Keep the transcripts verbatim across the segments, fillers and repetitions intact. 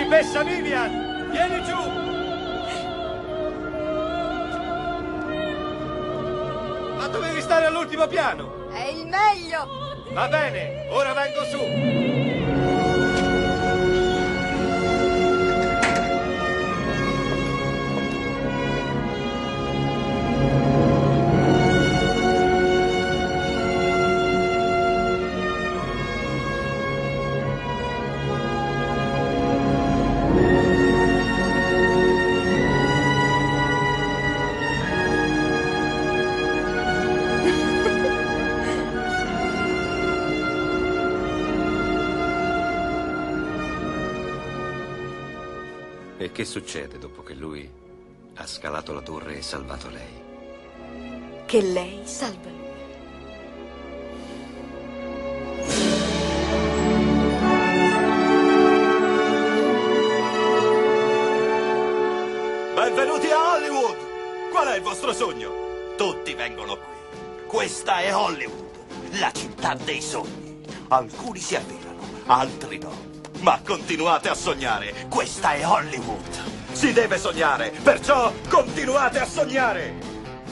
Principessa Vivian, vieni giù! Ma dovevi stare all'ultimo piano! È il meglio! Va bene, ora vengo su! E che succede dopo che lui ha scalato la torre e salvato lei? Che lei salva lui. Benvenuti a Hollywood! Qual è il vostro sogno? Tutti vengono qui. Questa è Hollywood, la città dei sogni. Alcuni si avverano, altri no. Ma continuate a sognare. Questa è Hollywood. Si deve sognare, perciò continuate a sognare.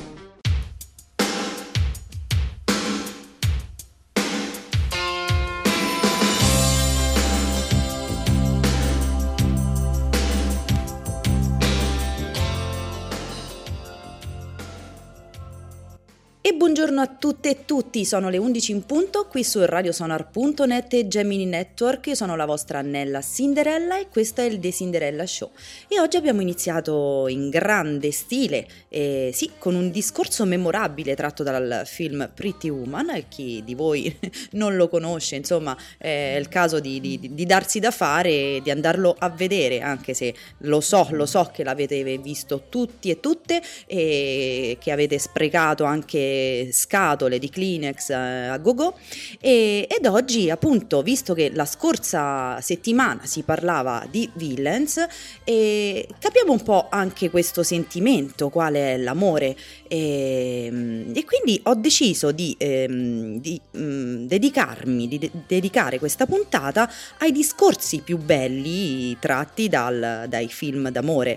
E buongiorno a tutte e tutti, sono le undici in punto qui su radiosonar punto net e Gemini Network. Io sono la vostra Annella Cinderella e questo è il The Cinderella Show. E oggi abbiamo iniziato in grande stile, eh, sì, con un discorso memorabile tratto dal film Pretty Woman. Chi di voi non lo conosce, insomma, è il caso di, di, di darsi da fare e di andarlo a vedere, anche se lo so, lo so che l'avete visto tutti e tutte e che avete sprecato anche scatole di Kleenex a go-go. E, ed oggi, appunto, visto che la scorsa settimana si parlava di Villains, e capiamo un po' anche questo sentimento, quale è l'amore, e, e quindi ho deciso di, ehm, di mh, dedicarmi di de- dedicare questa puntata ai discorsi più belli tratti dal, dai film d'amore.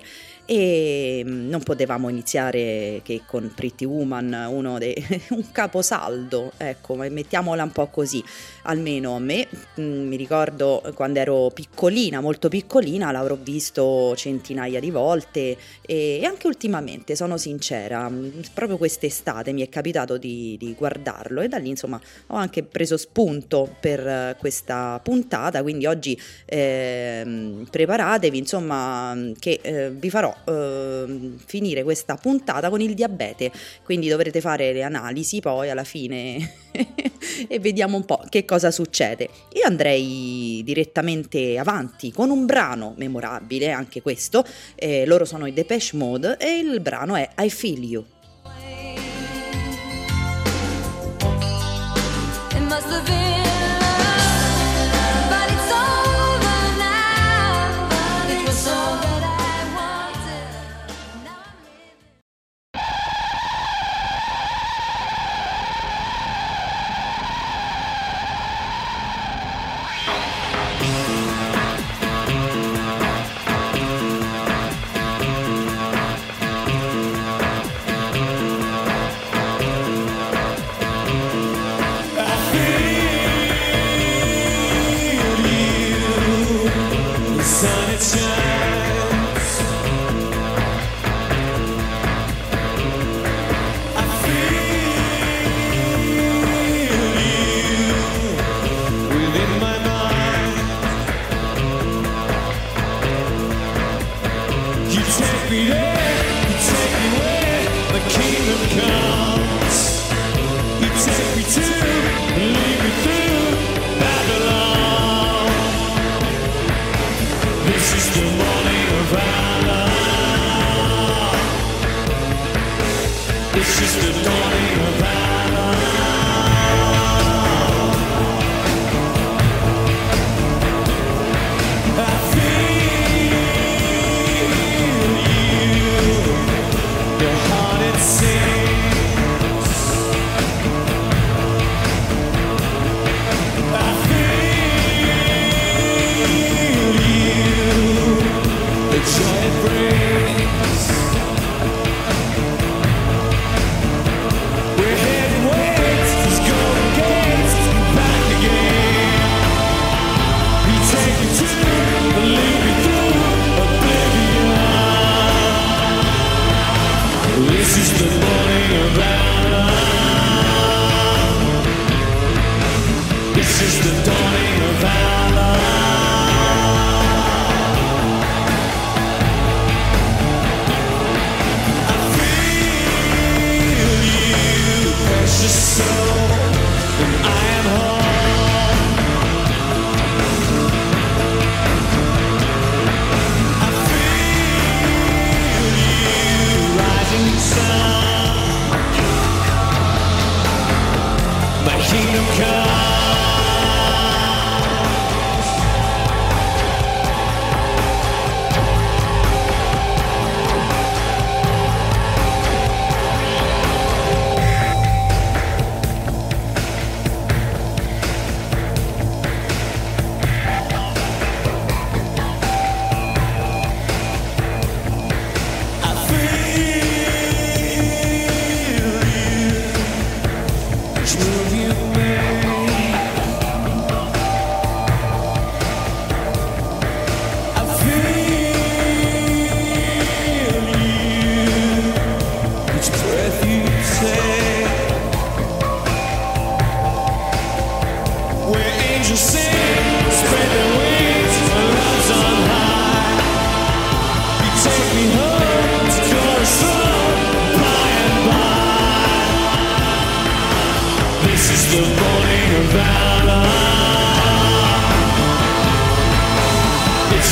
E non potevamo iniziare che con Pretty Woman, uno dei, un caposaldo, ecco, mettiamola un po' così. Almeno a me, mh, mi ricordo quando ero piccolina, molto piccolina, l'avrò visto centinaia di volte e, e anche ultimamente, sono sincera, proprio quest'estate mi è capitato di, di guardarlo e da lì, insomma, ho anche preso spunto per questa puntata. Quindi oggi eh, preparatevi, insomma, che eh, vi farò Uh, finire questa puntata con il diabete, quindi dovrete fare le analisi poi alla fine e vediamo un po' che cosa succede. Io andrei direttamente avanti con un brano memorabile, anche questo, eh, loro sono i Depeche Mode e il brano è I Feel You. You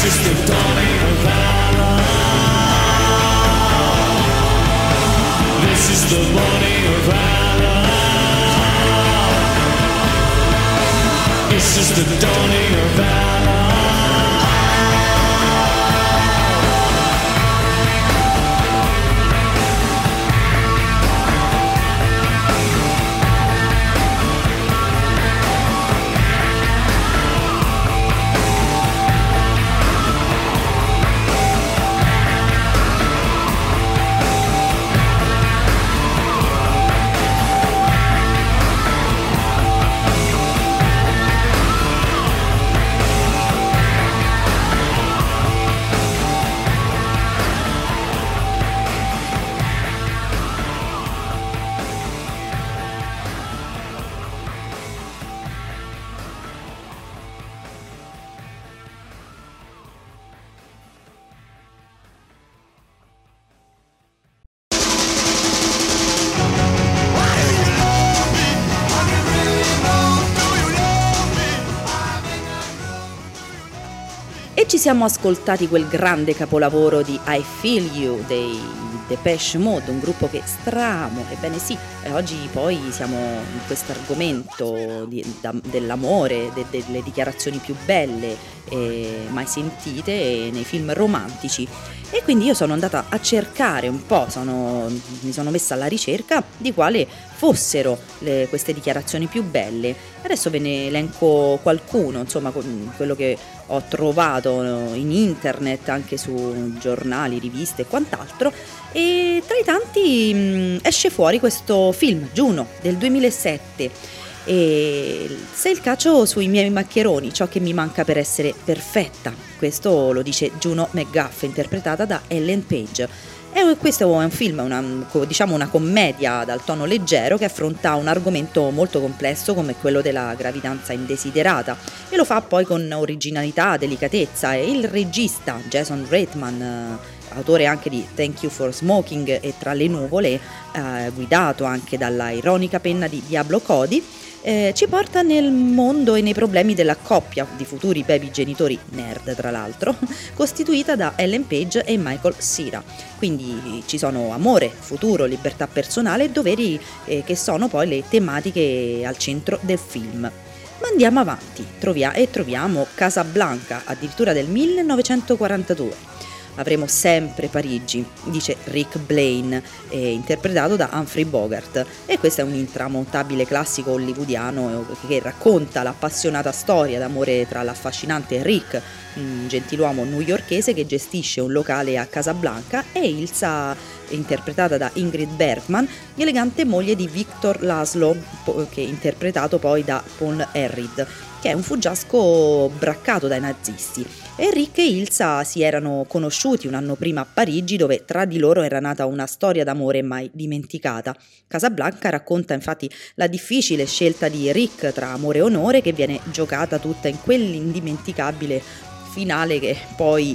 This is the dawning of valor. This is the morning of valor. This is the dawning of valor. E ci siamo ascoltati quel grande capolavoro di I Feel You dei Depeche Mode, un gruppo che stramo, ebbene sì, e oggi poi siamo in questo argomento di, da, dell'amore, de, delle dichiarazioni più belle eh, mai sentite nei film romantici. E quindi io sono andata a cercare un po', sono, mi sono messa alla ricerca di quale fossero le, queste dichiarazioni più belle. Adesso ve ne elenco qualcuno, insomma quello che ho trovato in internet, anche su giornali, riviste e quant'altro. E tra i tanti mh, esce fuori questo film, Juno, del duemilasette. E se il cacio sui miei maccheroni, ciò che mi manca per essere perfetta. Questo lo dice Juno McGuff, interpretata da Ellen Page. E questo è un film, una, diciamo una commedia dal tono leggero che affronta un argomento molto complesso come quello della gravidanza indesiderata, e lo fa poi con originalità, delicatezza. E il regista Jason Reitman, autore anche di Thank You for Smoking e Tra le nuvole, eh, guidato anche dalla ironica penna di Diablo Cody, Eh, ci porta nel mondo e nei problemi della coppia di futuri baby genitori nerd, tra l'altro, costituita da Ellen Page e Michael Cera. Quindi ci sono amore, futuro, libertà personale e doveri, eh, che sono poi le tematiche al centro del film. Ma andiamo avanti, trovia- e troviamo Casablanca, addirittura del millenovecentoquarantadue. Avremo sempre Parigi, dice Rick Blaine, eh, interpretato da Humphrey Bogart. E questo è un intramontabile classico hollywoodiano che racconta l'appassionata storia d'amore tra l'affascinante Rick, un gentiluomo newyorkese che gestisce un locale a Casablanca, e Ilsa, interpretata da Ingrid Bergman, elegante moglie di Victor Laszlo, che è interpretato poi da Paul Herrid, che è un fuggiasco braccato dai nazisti. E Rick e Ilsa si erano conosciuti un anno prima a Parigi, dove tra di loro era nata una storia d'amore mai dimenticata. Casablanca racconta infatti la difficile scelta di Rick tra amore e onore, che viene giocata tutta in quell'indimenticabile finale che poi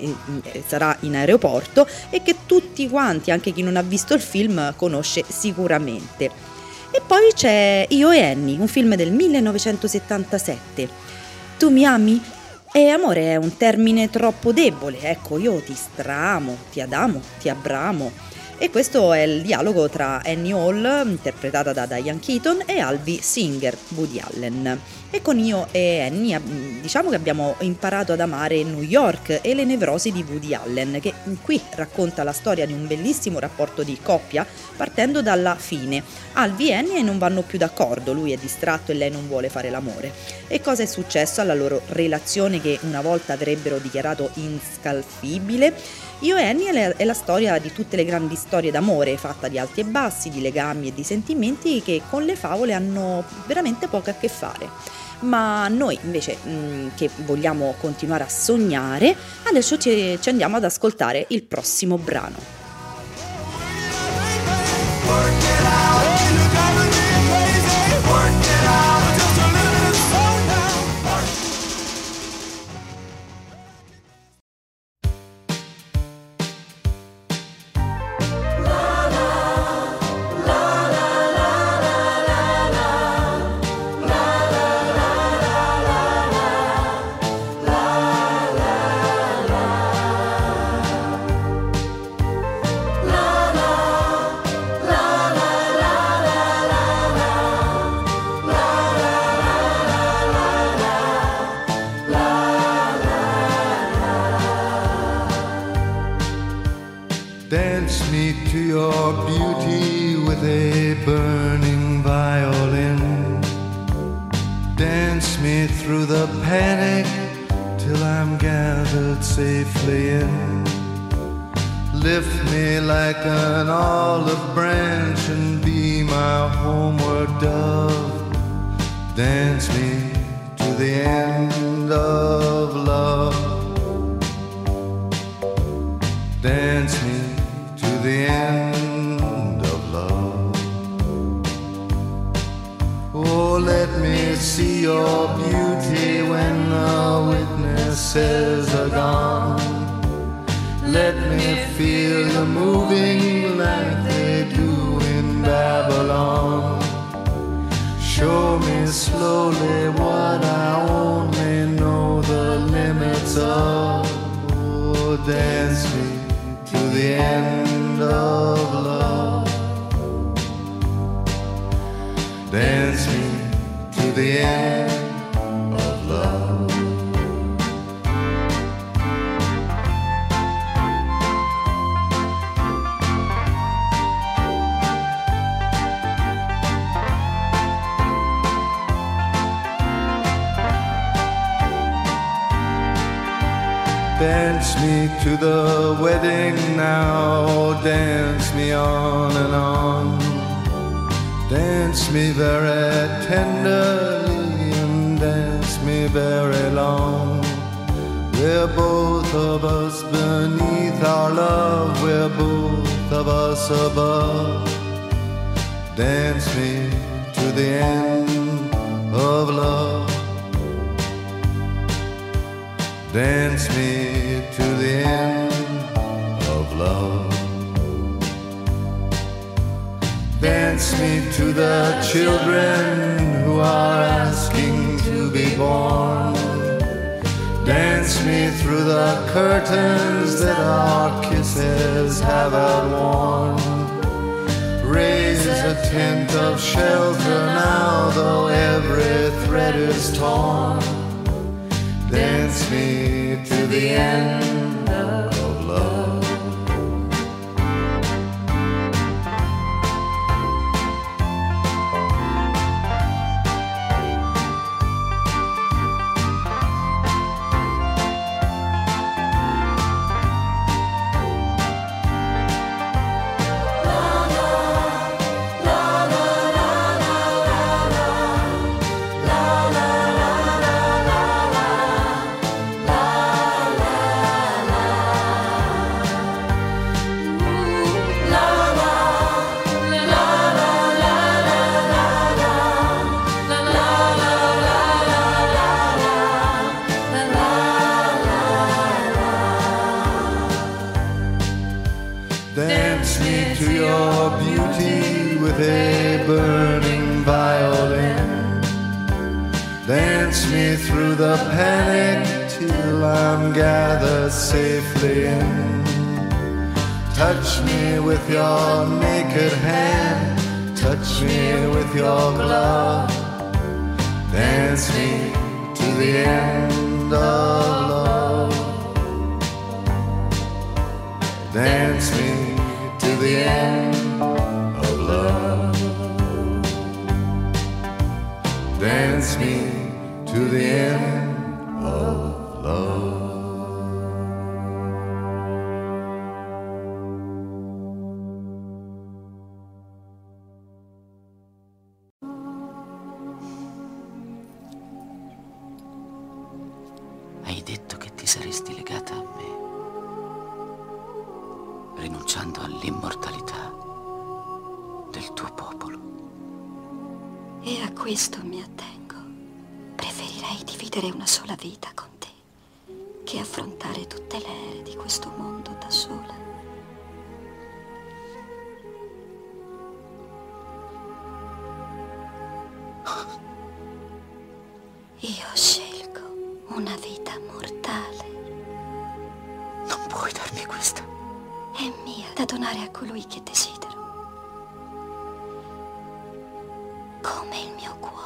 eh, sarà in aeroporto, e che tutti quanti, anche chi non ha visto il film, conosce sicuramente. E poi c'è Io e Annie, un film del millenovecentosettantasette. Tu mi ami? E amore è un termine troppo debole, ecco, io ti stramo, ti adamo, ti abbramo. E questo è il dialogo tra Annie Hall, interpretata da Diane Keaton, e Alvy Singer, Woody Allen. E con Io e Annie diciamo che abbiamo imparato ad amare New York e le nevrosi di Woody Allen, che qui racconta la storia di un bellissimo rapporto di coppia partendo dalla fine. Alvy e Annie non vanno più d'accordo, lui è distratto e lei non vuole fare l'amore. E cosa è successo alla loro relazione, che una volta avrebbero dichiarato inscalfibile? Io e Annie è la storia di tutte le grandi storie d'amore, fatta di alti e bassi, di legami e di sentimenti che con le favole hanno veramente poco a che fare. Ma noi invece mh, che vogliamo continuare a sognare, adesso ci, ci andiamo ad ascoltare il prossimo brano. Dance me to your beauty with a burning violin. Dance me through the panic till I'm gathered safely in. Lift me like an olive branch and be my homeward dove. Dance me to the end of love. Dance me to the end of love. Oh, let me see your beauty when the witnesses are gone. Let me feel you moving like they do in Babylon. Show me slowly what I only know the limits of. Oh, dance me to the end of love. Dance me to the end of love. Dance me to the wedding now, dance me on and on. Dance me very tenderly and dance me very long. We're both of us beneath our love, we're both of us above. Dance me to the end of love. Dance me to the end of love. Dance me to the children who are asking to be born. Dance me through the curtains that our kisses have outworn. Raise a tent of shelter now, though every thread is torn. Dance me to the end of love. Dance me to your beauty with a burning violin. Dance me through the panic till I'm gathered safely in. Touch me with your naked hand, touch me with your glove. Dance me to the end of love. Dance me to the end of love. Dance me to the end of love. Hai detto che ti saresti legata a me, rinunciando all'immortalità del tuo popolo. E a questo mi attengo. Preferirei dividere una sola vita con te che affrontare tutte le ere di questo mondo da sola. Io scelgo una vita mortale. Non puoi darmi questa. È mia da donare a colui che desidero. Come il mio cuore.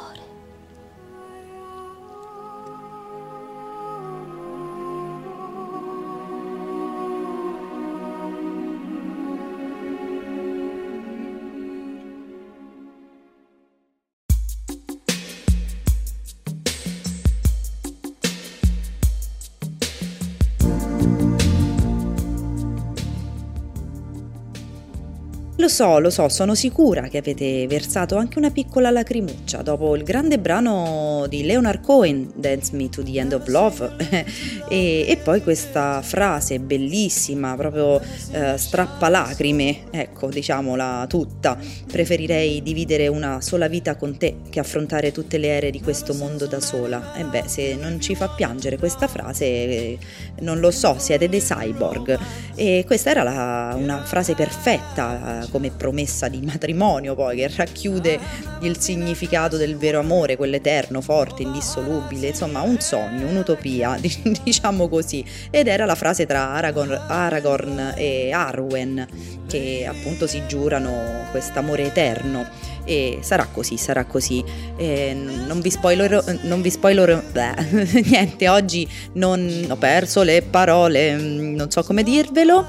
lo so, lo so, sono sicura che avete versato anche una piccola lacrimuccia dopo il grande brano di Leonard Cohen, Dance Me to the End of Love, e, e poi questa frase bellissima, proprio eh, strappalacrime, ecco, diciamola tutta: preferirei dividere una sola vita con te che affrontare tutte le ere di questo mondo da sola. E beh, se non ci fa piangere questa frase, eh, non lo so, siete dei cyborg. E questa era la, una frase perfetta come promessa di matrimonio, poi, che racchiude il significato del vero amore, quell'eterno, forte, indissolubile, insomma un sogno, un'utopia, diciamo così. Ed era la frase tra Aragorn, Aragorn e Arwen, che appunto si giurano quest'amore eterno. E sarà così, sarà così. Eh, non vi spoilerò, non vi spoilerò, beh, niente, oggi non ho perso le parole, non so come dirvelo,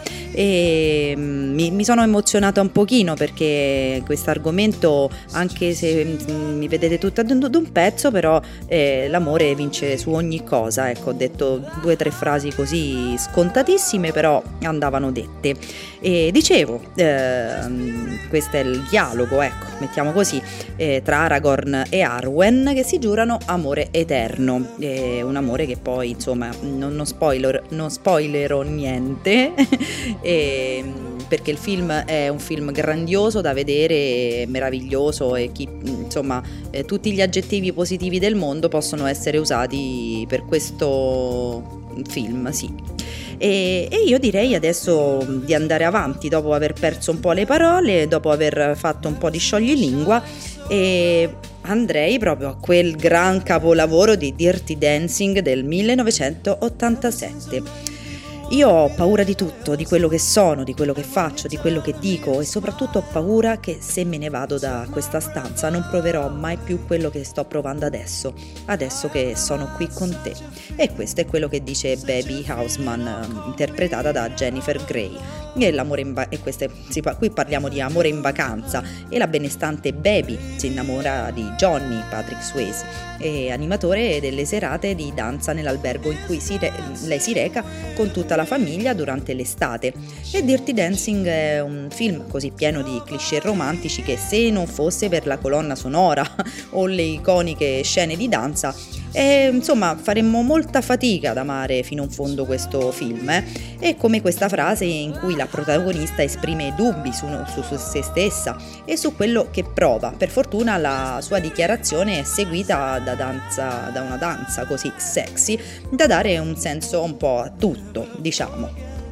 e mi, mi sono emozionata un pochino perché questo argomento, anche se mi vedete tutta ad un pezzo, però eh, l'amore vince su ogni cosa. Ecco, ho detto due o tre frasi così scontatissime, però andavano dette. E dicevo, eh, questo è il dialogo, ecco, mettiamo così, eh, tra Aragorn e Arwen, che si giurano amore eterno, eh, un amore che poi, insomma, non, non, spoiler, non spoilerò niente, eh, perché il film è un film grandioso da vedere, meraviglioso, e chi, insomma, eh, tutti gli aggettivi positivi del mondo possono essere usati per questo film, sì. E, e io direi adesso di andare avanti, dopo aver perso un po' le parole, dopo aver fatto un po' di scioglilingua, e andrei proprio a quel gran capolavoro di Dirty Dancing del millenovecentottantasette. Io ho paura di tutto, di quello che sono, di quello che faccio, di quello che dico, e soprattutto ho paura che se me ne vado da questa stanza non proverò mai più quello che sto provando adesso, adesso che sono qui con te. E questo è quello che dice Baby Houseman, interpretata da Jennifer Grey. E l'amore in va- e queste, si, qui parliamo di amore in vacanza, e la benestante Baby si innamora di Johnny, Patrick Swayze, e animatore delle serate di danza nell'albergo in cui si re- lei si reca con tutta la famiglia durante l'estate. E Dirty Dancing è un film così pieno di cliché romantici che, se non fosse per la colonna sonora o le iconiche scene di danza, e, insomma, faremmo molta fatica ad amare fino in fondo questo film. Eh? È come questa frase in cui la protagonista esprime dubbi su, su, su se stessa e su quello che prova. Per fortuna la sua dichiarazione è seguita da, danza, da una danza così sexy da dare un senso un po' a tutto, diciamo.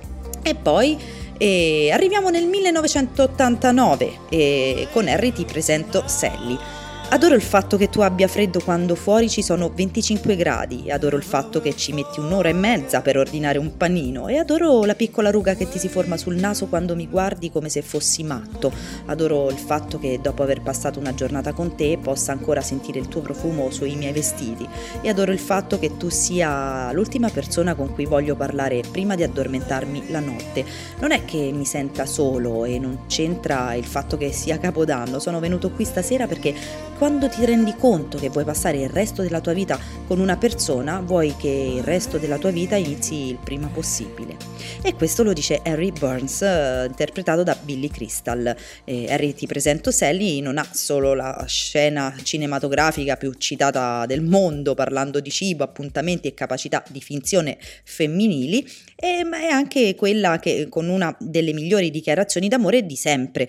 E poi eh, arriviamo nel millenovecentottantanove e con Harry ti presento Sally. Adoro il fatto che tu abbia freddo quando fuori ci sono venticinque gradi, adoro il fatto che ci metti un'ora e mezza per ordinare un panino, e adoro la piccola ruga che ti si forma sul naso quando mi guardi come se fossi matto, adoro il fatto che dopo aver passato una giornata con te possa ancora sentire il tuo profumo sui miei vestiti, e adoro il fatto che tu sia l'ultima persona con cui voglio parlare prima di addormentarmi la notte. Non è che mi senta solo, e non c'entra il fatto che sia Capodanno, sono venuto qui stasera perché quando ti rendi conto che vuoi passare il resto della tua vita con una persona, vuoi che il resto della tua vita inizi il prima possibile. E questo lo dice Harry Burns, eh, interpretato da Billy Crystal. Eh, Harry ti presento Sally non ha solo la scena cinematografica più citata del mondo, parlando di cibo, appuntamenti e capacità di finzione femminili, eh, ma è anche quella che con una delle migliori dichiarazioni d'amore di sempre.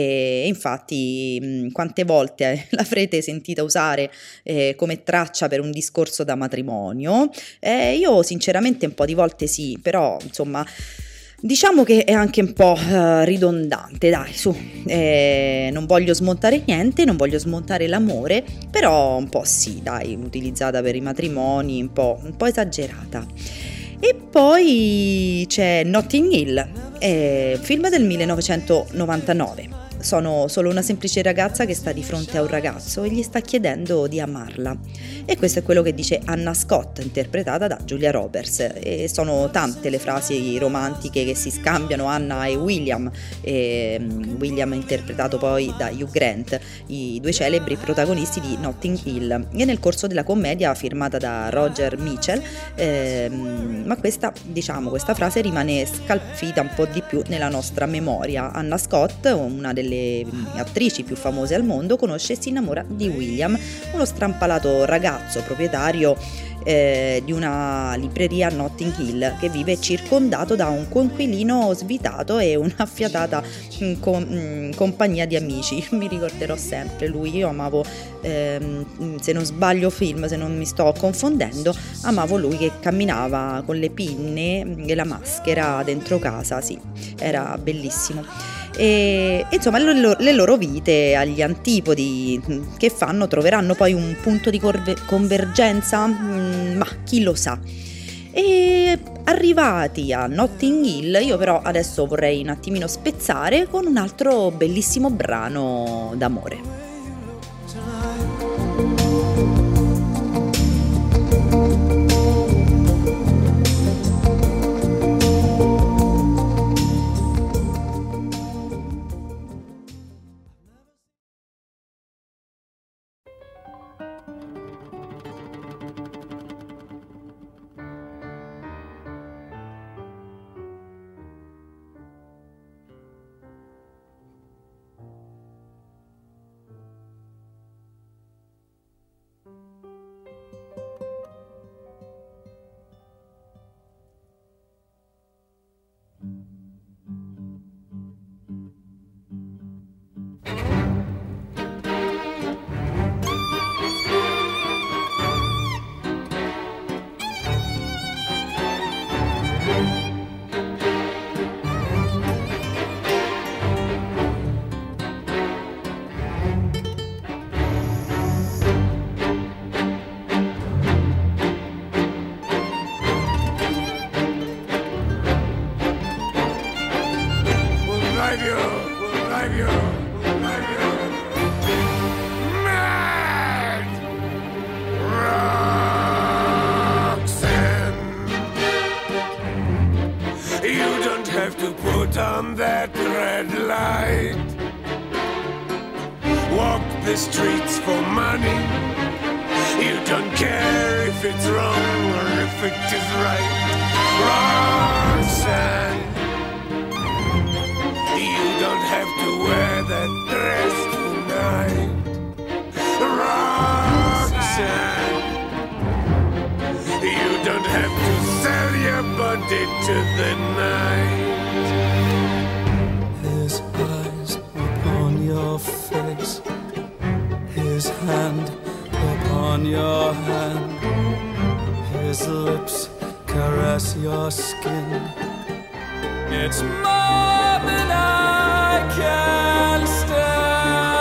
E infatti mh, quante volte eh, l'avrete sentita usare eh, come traccia per un discorso da matrimonio? Eh, io sinceramente un po' di volte sì, però insomma diciamo che è anche un po' uh, ridondante, dai, su, eh, non voglio smontare niente, non voglio smontare l'amore, però un po' sì, dai, utilizzata per i matrimoni, un po', un po' esagerata. E poi c'è Notting Hill, eh, film del millenovecentonovantanove. sono solo una semplice ragazza che sta di fronte a un ragazzo e gli sta chiedendo di amarla. E questo è quello che dice Anna Scott, interpretata da Julia Roberts. E sono tante le frasi romantiche che si scambiano Anna e William, e William interpretato poi da Hugh Grant, i due celebri protagonisti di Notting Hill, e nel corso della commedia firmata da Roger Mitchell, ehm, ma questa, diciamo, questa frase rimane scalfita un po' di più nella nostra memoria. Anna Scott, una delle attrici più famose al mondo, conosce e si innamora di William, uno strampalato ragazzo proprietario eh, di una libreria a Notting Hill, che vive circondato da un coinquilino svitato e una fiatata mh, com- mh, compagnia di amici. Mi ricorderò sempre lui. Io amavo, ehm, se non sbaglio film, se non mi sto confondendo, amavo lui che camminava con le pinne e la maschera dentro casa, sì, era bellissimo. E insomma le, le loro vite agli antipodi che fanno troveranno poi un punto di corve- convergenza, mm, ma chi lo sa. E arrivati a Notting Hill, io però adesso vorrei un attimino spezzare con un altro bellissimo brano d'amore. The streets for money. You don't care if it's wrong or if it is right. Roxanne, you don't have to wear that dress tonight. Roxanne, you don't have to sell your body to the night. His eyes upon your face, his hand upon your hand, his lips caress your skin. It's more than I can stand.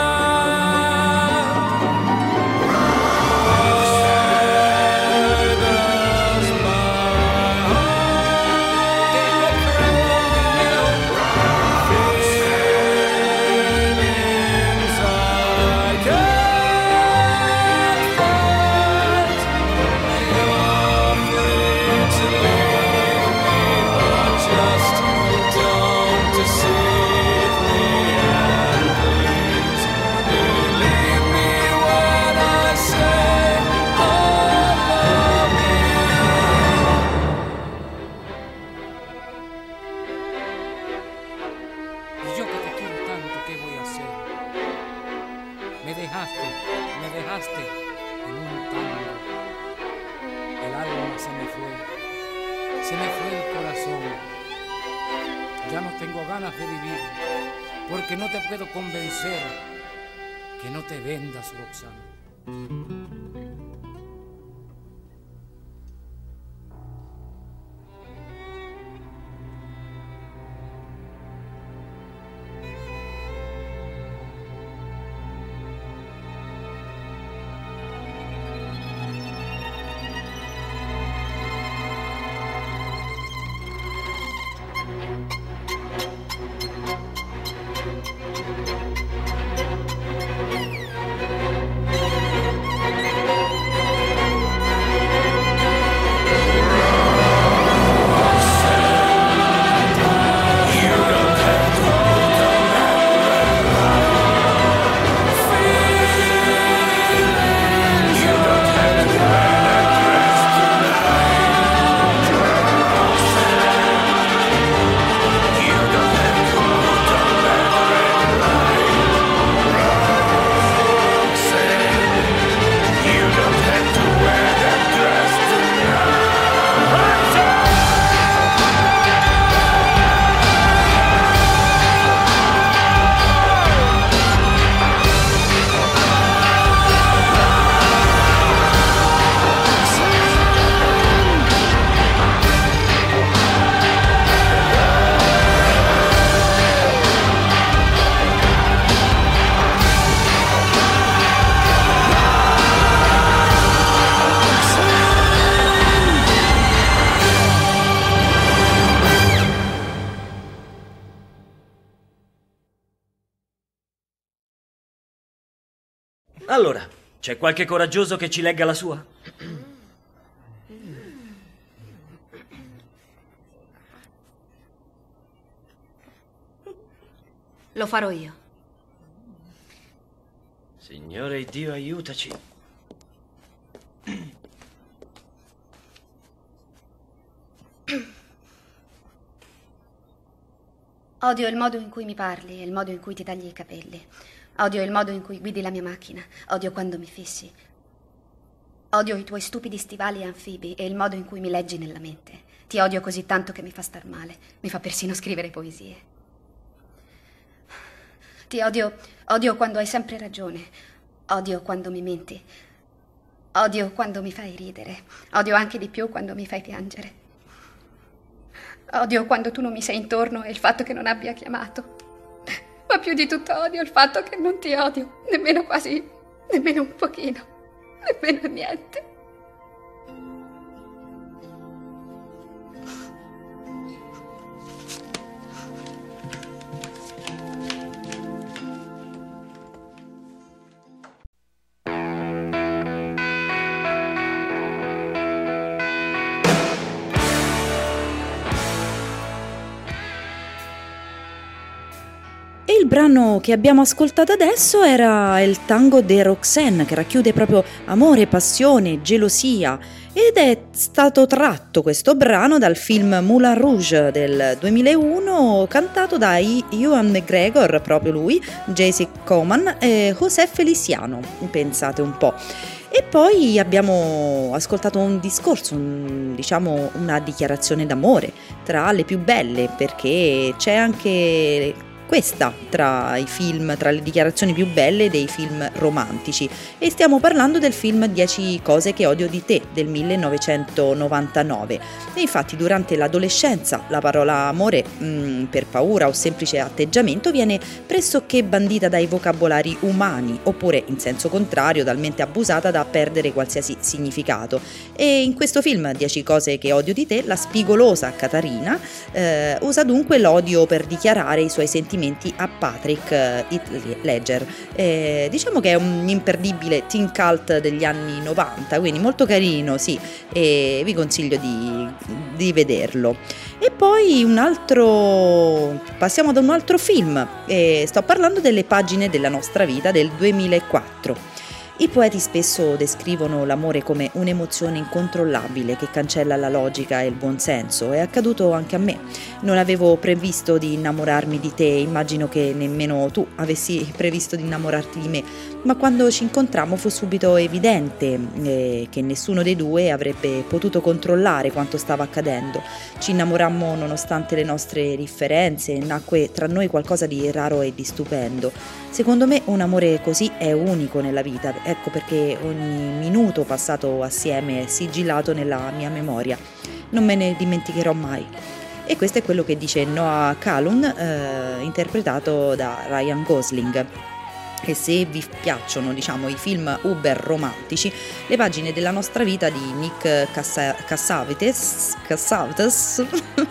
Porque no te puedo convencer que no te vendas, Roxana. Allora, c'è qualche coraggioso che ci legga la sua? Lo farò io. Signore Dio, aiutaci. Odio il modo in cui mi parli e il modo in cui ti tagli i capelli. Odio il modo in cui guidi la mia macchina. Odio quando mi fissi. Odio i tuoi stupidi stivali anfibi e il modo in cui mi leggi nella mente. Ti odio così tanto che mi fa star male. Mi fa persino scrivere poesie. Ti odio, odio quando hai sempre ragione. Odio quando mi menti. Odio quando mi fai ridere. Odio anche di più quando mi fai piangere. Odio quando tu non mi sei intorno e il fatto che non abbia chiamato. Ma più di tutto odio il fatto che non ti odio, nemmeno quasi, nemmeno un pochino, nemmeno niente. Il brano che abbiamo ascoltato adesso era il tango de Roxanne, che racchiude proprio amore, passione, gelosia, ed è stato tratto questo brano dal film Moulin Rouge del duemilauno, cantato da Ewan McGregor, proprio lui, J C Coman e José Feliciano, pensate un po'. E poi abbiamo ascoltato un discorso, un, diciamo una dichiarazione d'amore tra le più belle, perché c'è anche questa tra i film, tra le dichiarazioni più belle dei film romantici, e stiamo parlando del film dieci cose che odio di te del millenovecentonovantanove. E infatti durante l'adolescenza la parola amore mh, per paura o semplice atteggiamento viene pressoché bandita dai vocabolari umani, oppure in senso contrario talmente abusata da perdere qualsiasi significato. E in questo film dieci cose che odio di te la spigolosa Catarina eh, usa dunque l'odio per dichiarare i suoi sentimenti a Patrick Heath Ledger. Eh, diciamo che è un imperdibile teen cult degli anni novanta, quindi molto carino, sì, e vi consiglio di, di vederlo. E poi un altro, passiamo ad un altro film, e sto parlando delle pagine della nostra vita del duemilaquattro. I poeti spesso descrivono l'amore come un'emozione incontrollabile che cancella la logica e il buonsenso. È accaduto anche a me. Non avevo previsto di innamorarmi di te, immagino che nemmeno tu avessi previsto di innamorarti di me, ma quando ci incontrammo fu subito evidente eh, che nessuno dei due avrebbe potuto controllare quanto stava accadendo. Ci innamorammo nonostante le nostre differenze, nacque tra noi qualcosa di raro e di stupendo. Secondo me un amore così è unico nella vita, ecco perché ogni minuto passato assieme è sigillato nella mia memoria. Non me ne dimenticherò mai. E questo è quello che dice Noah Calhoun, eh, interpretato da Ryan Gosling. E se vi piacciono, diciamo, i film uber romantici, Le pagine della nostra vita di Nick Cassa- Cassavetes, Cassavetes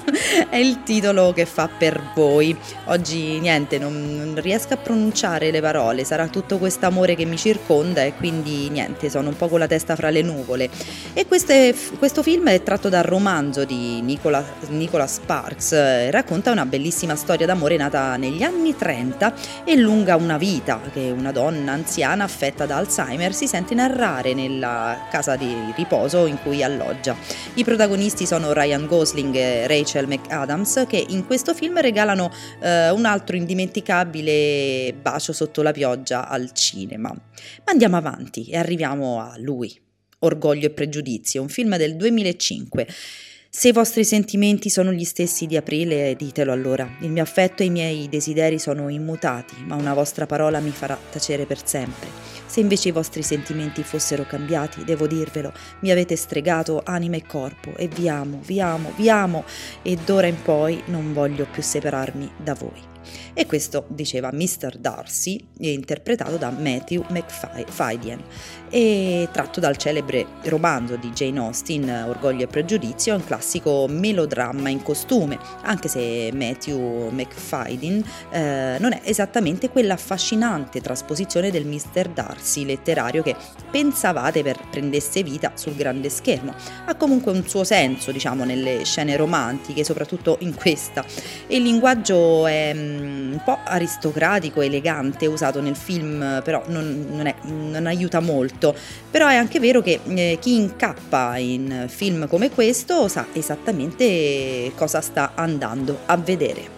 è il titolo che fa per voi. Oggi niente, non, non riesco a pronunciare le parole, sarà tutto questo amore che mi circonda e quindi niente, sono un po' con la testa fra le nuvole. E queste, questo film è tratto dal romanzo di Nicola, Nicholas Sparks, eh, racconta una bellissima storia d'amore nata negli anni trenta e lunga una vita che una donna anziana affetta da Alzheimer si sente narrare nella casa di riposo in cui alloggia. I protagonisti sono Ryan Gosling e Rachel McAdams, che in questo film regalano eh, un altro indimenticabile bacio sotto la pioggia al cinema. Ma andiamo avanti e arriviamo a lui, Orgoglio e pregiudizio, un film del duemilacinque. Se i vostri sentimenti sono gli stessi di aprile, ditelo allora. Il mio affetto e i miei desideri sono immutati, ma una vostra parola mi farà tacere per sempre. Se invece i vostri sentimenti fossero cambiati, devo dirvelo, mi avete stregato anima e corpo e vi amo, vi amo, vi amo, e d'ora in poi non voglio più separarmi da voi. E questo diceva mister Darcy, interpretato da Matthew Macfadyen, e tratto dal celebre romanzo di Jane Austen, Orgoglio e Pregiudizio, un classico melodramma in costume, anche se Matthew Macfadyen eh, non è esattamente quella affascinante trasposizione del mister Darcy letterario che pensavate per prendesse vita sul grande schermo. Ha comunque un suo senso, diciamo, nelle scene romantiche, soprattutto in questa. Il linguaggio è um, un po' aristocratico, elegante, usato nel film, però non, non, è, non aiuta molto. Però è anche vero che eh, chi incappa in film come questo sa esattamente cosa sta andando a vedere.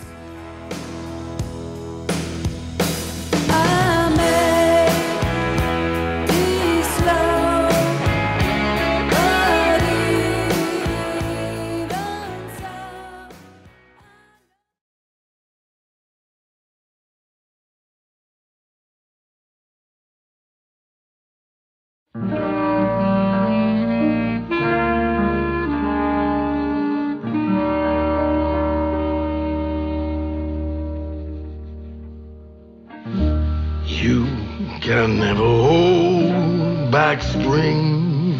You can never hold back spring.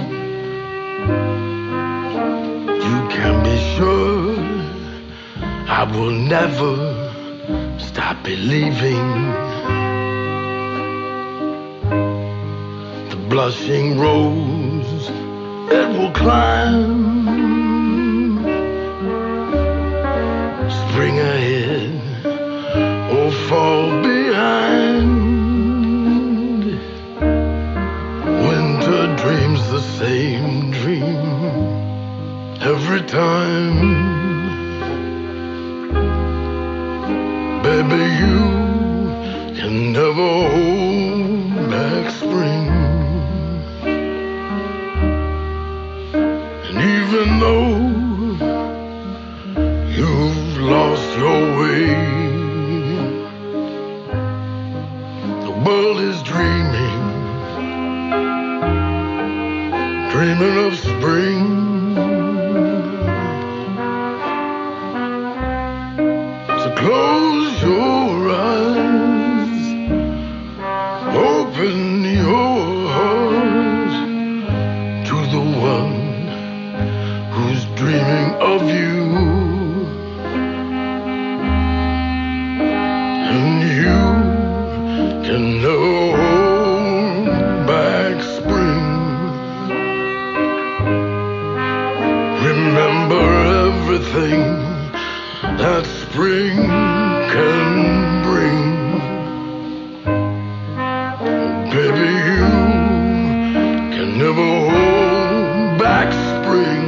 You can be sure I will never stop believing. The blushing rose that will climb. Spring ahead or fall behind. Winter dreams the same dream every time. Baby, you can never hold back spring. And even though you've lost your way, the world is dreaming, dreaming of spring. So close your eyes, open your heart to the one who's dreaming of you. And you can never hold back spring. Remember everything that spring can bring. Baby, you can never hold back spring.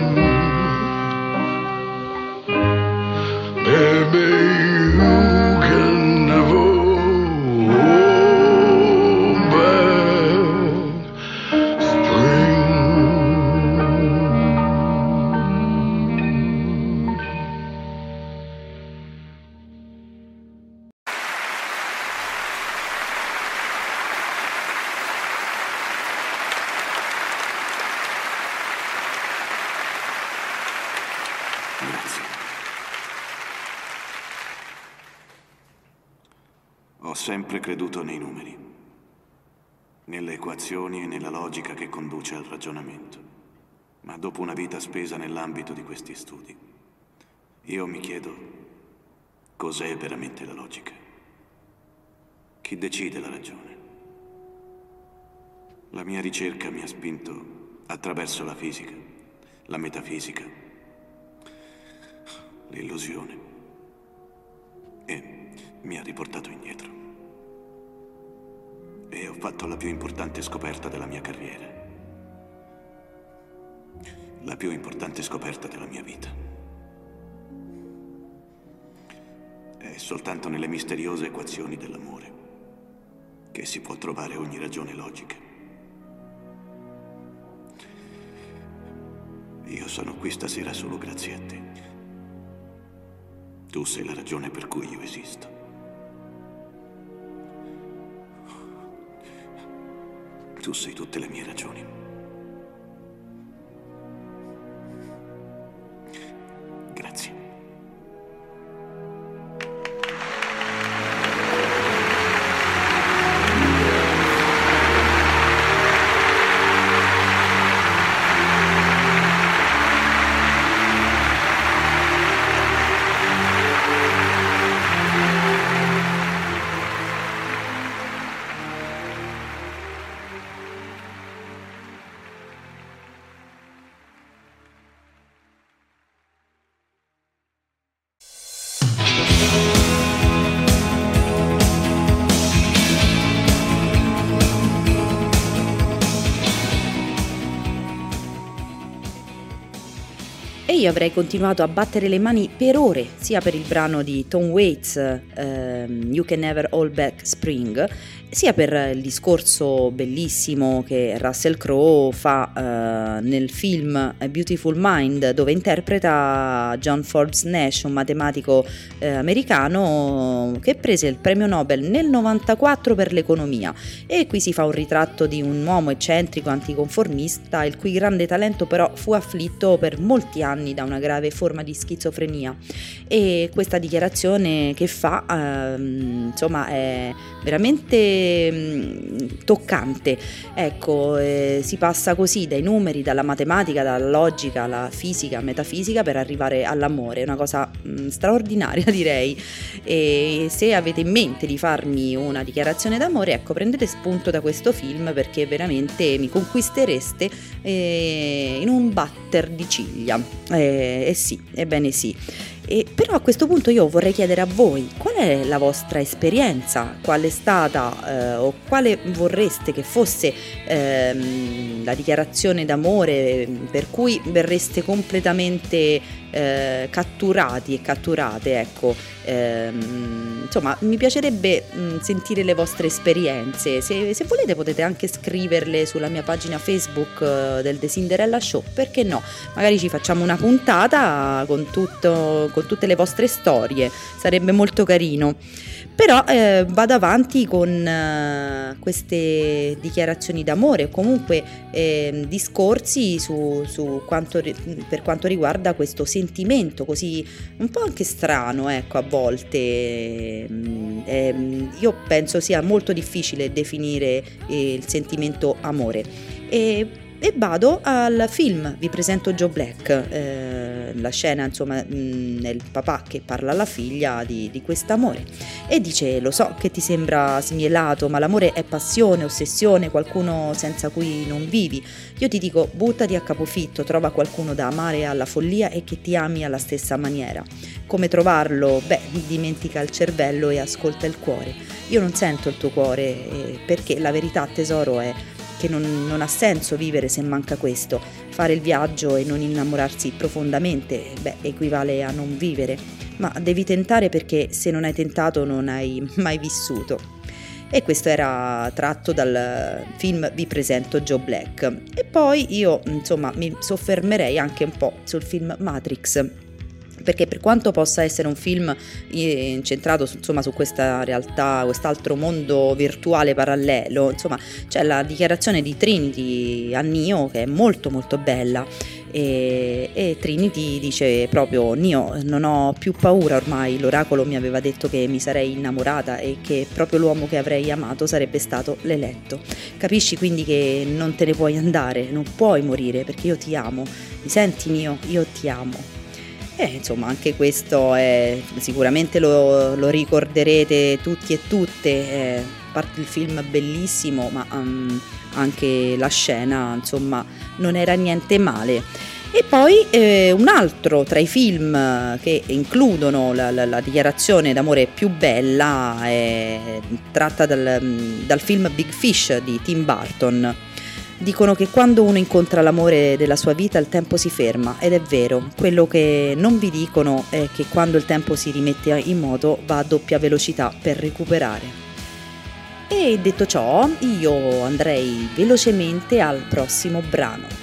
Baby, you can never hold back spring. Grazie. Ho sempre creduto nei numeri, nelle equazioni e nella logica che conduce al ragionamento. Ma dopo una vita spesa nell'ambito di questi studi, io mi chiedo cos'è veramente la logica? Chi decide la ragione? La mia ricerca mi ha spinto attraverso la fisica, la metafisica, l'illusione, e mi ha riportato indietro. E ho fatto la più importante scoperta della mia carriera. La più importante scoperta della mia vita. È soltanto nelle misteriose equazioni dell'amore che si può trovare ogni ragione logica. Io sono qui stasera solo grazie a te. Tu sei la ragione per cui io esisto. Tu sei tutte le mie ragioni. Grazie. io avrei continuato a battere le mani per ore, sia per il brano di Tom Waits, ehm, You Can Never Hold Back Spring, sia per il discorso bellissimo che Russell Crowe fa eh, nel film A Beautiful Mind, dove interpreta John Forbes Nash, un matematico eh, americano che prese il premio Nobel nel novantaquattro per l'economia, e qui si fa un ritratto di un uomo eccentrico anticonformista il cui grande talento però fu afflitto per molti anni da una grave forma di schizofrenia, e questa dichiarazione che fa ehm, insomma è veramente toccante. Ecco, eh, si passa così dai numeri, dalla matematica, dalla logica, alla fisica, metafisica, per arrivare all'amore, una cosa mh, straordinaria direi. E se avete in mente di farmi una dichiarazione d'amore, ecco, prendete spunto da questo film, perché veramente mi conquistereste eh, in un batter di ciglia. Eh, eh sì, ebbene sì. E però a questo punto io vorrei chiedere a voi qual è la vostra esperienza, qual è stata eh, o quale vorreste che fosse ehm, la dichiarazione d'amore per cui verreste completamente eh, catturati e catturate, ecco. Ehm, insomma, mi piacerebbe mh, sentire le vostre esperienze. Se, se volete potete anche scriverle sulla mia pagina Facebook eh, del The Cinderella Show, perché no? Magari ci facciamo una puntata con tutto, con tutte le vostre storie, sarebbe molto carino. Però eh, vado avanti con eh, queste dichiarazioni d'amore, o comunque eh, discorsi su, su quanto, per quanto riguarda questo sentimento così un po' anche strano, ecco, a volte. Eh, io penso sia molto difficile definire eh, il sentimento amore. E, E vado al film, vi presento Joe Black, eh, la scena insomma mh, è il papà che parla alla figlia di, di quest'amore e dice: lo so che ti sembra smielato, ma l'amore è passione, ossessione, qualcuno senza cui non vivi. Io ti dico, buttati a capofitto, trova qualcuno da amare alla follia e che ti ami alla stessa maniera. Come trovarlo? Beh, dimentica il cervello e ascolta il cuore. Io non sento il tuo cuore eh, perché la verità, tesoro, è che non, non ha senso vivere se manca questo. Fare il viaggio e non innamorarsi profondamente, beh, equivale a non vivere, ma devi tentare, perché se non hai tentato non hai mai vissuto. E questo era tratto dal film Vi presento Joe Black. E poi io, insomma, mi soffermerei anche un po' sul film Matrix, perché per quanto possa essere un film incentrato insomma su questa realtà, quest'altro mondo virtuale parallelo, insomma c'è la dichiarazione di Trinity a Neo che è molto molto bella, e, e Trinity dice proprio: Neo, non ho più paura ormai, l'oracolo mi aveva detto che mi sarei innamorata e che proprio l'uomo che avrei amato sarebbe stato l'eletto. Capisci quindi che non te ne puoi andare, non puoi morire, perché io ti amo. Mi senti, Neo? Io ti amo. Eh, insomma, anche questo è, sicuramente lo, lo ricorderete tutti e tutte, eh, a parte il film bellissimo, ma um, anche la scena, insomma, non era niente male. E poi eh, un altro tra i film che includono la, la, la dichiarazione d'amore più bella è tratta dal, dal film Big Fish di Tim Burton. Dicono che quando uno incontra l'amore della sua vita il tempo si ferma, ed è vero. Quello che non vi dicono è che quando il tempo si rimette in moto va a doppia velocità per recuperare. E detto ciò, io andrei velocemente al prossimo brano.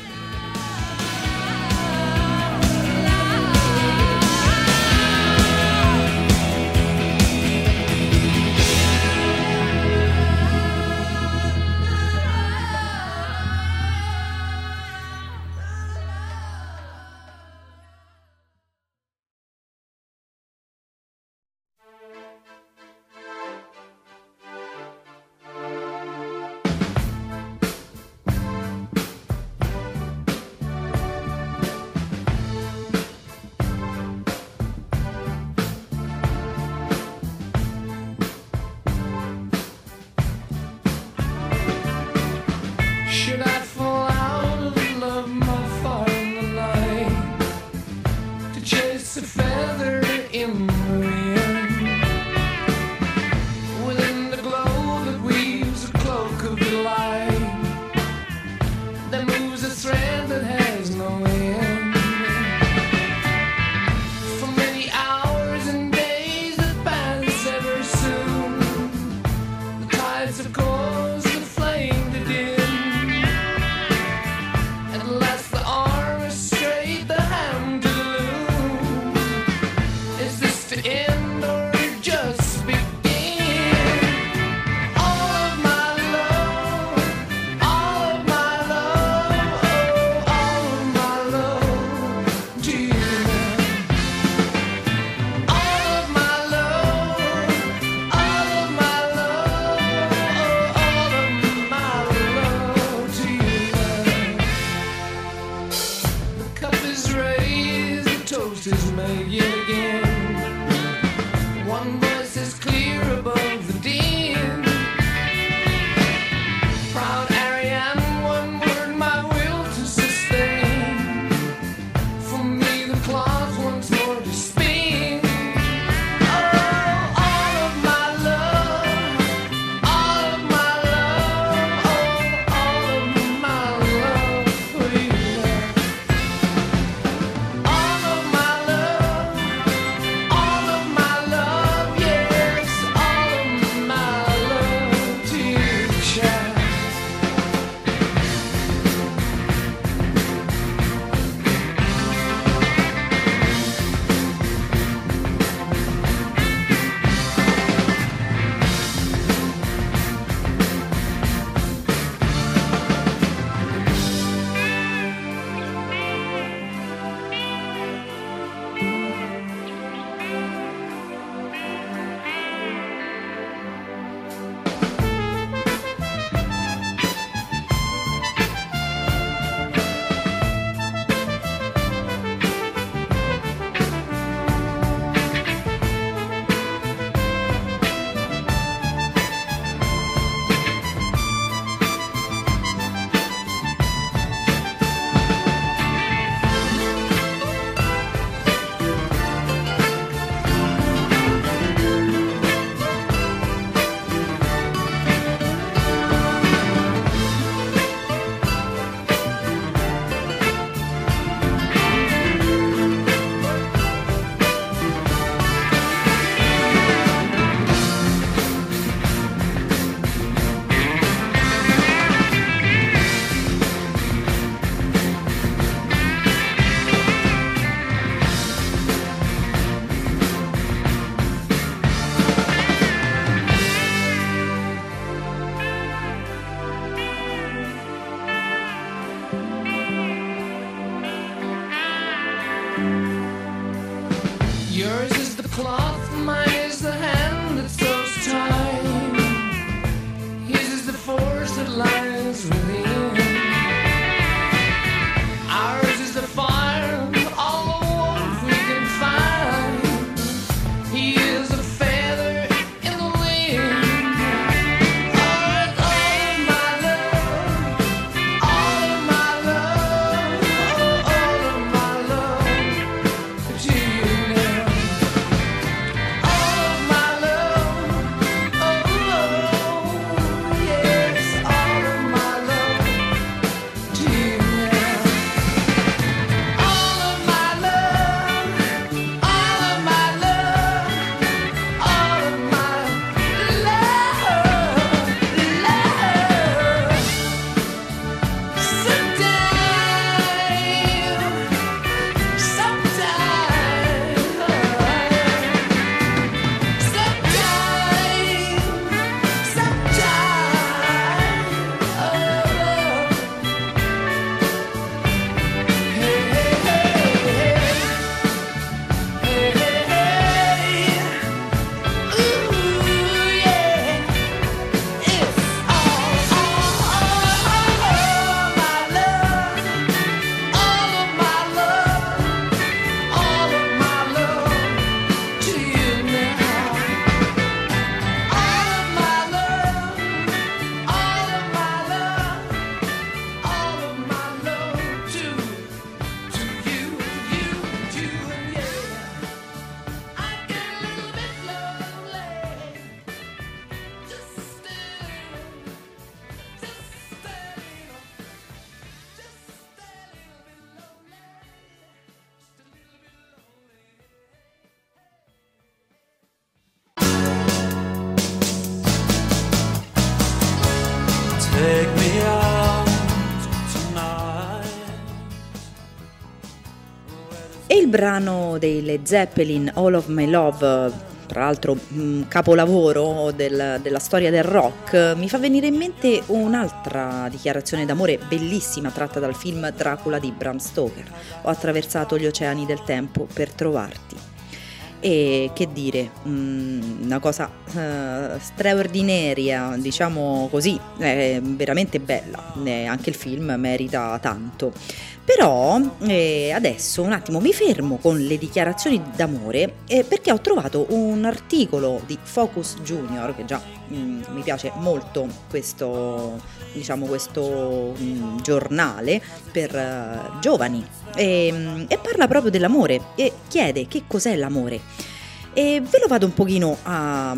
is made yet again. One voice is clear above the din. Proud Ariane, one word, my will to sustain. For me the clock once more to spin. Oh, all of my love, all of my love, oh, all of my love for you. All of my love, all of my love, yes, all of my love to you, child. Yours is the cloth, mine is the hand that sews time. His is the force that lies within. Ours is the fire, all the warmth we can find. He is a feather in the wind. All of my love, all of my love, oh, all of my love to you now. All of my love, oh, yes, all of my love to you now. All of my love, all of my love, all of my love, love. Sometime, sometime, sometime, sometime, oh. Hey, hey, hey, hey, hey, hey, ooh, yeah. It's all, all, all of my love, all of my love, all of my love to you now. All of my love, all of my love, all of my love to, to you, you, you, and yeah. I get a little bit lonely, just standing, just standing, just standing a bit lonely, just a little bit lonely. Take me out tonight. E il brano dei Led Zeppelin, All of My Love, tra l'altro un capolavoro del- della storia del rock, mi fa venire in mente un'altra dichiarazione d'amore bellissima tratta dal film Dracula di Bram Stoker. Ho attraversato gli oceani del tempo per trovarti. E che dire, mm, una cosa eh, straordinaria, diciamo così, è veramente bella, eh, anche il film merita tanto. Però eh, adesso un attimo mi fermo con le dichiarazioni d'amore eh, perché ho trovato un articolo di Focus Junior, che già mh, mi piace molto questo, diciamo, questo mh, giornale per uh, giovani e, mh, e parla proprio dell'amore e chiede che cos'è l'amore. E ve lo vado un pochino a,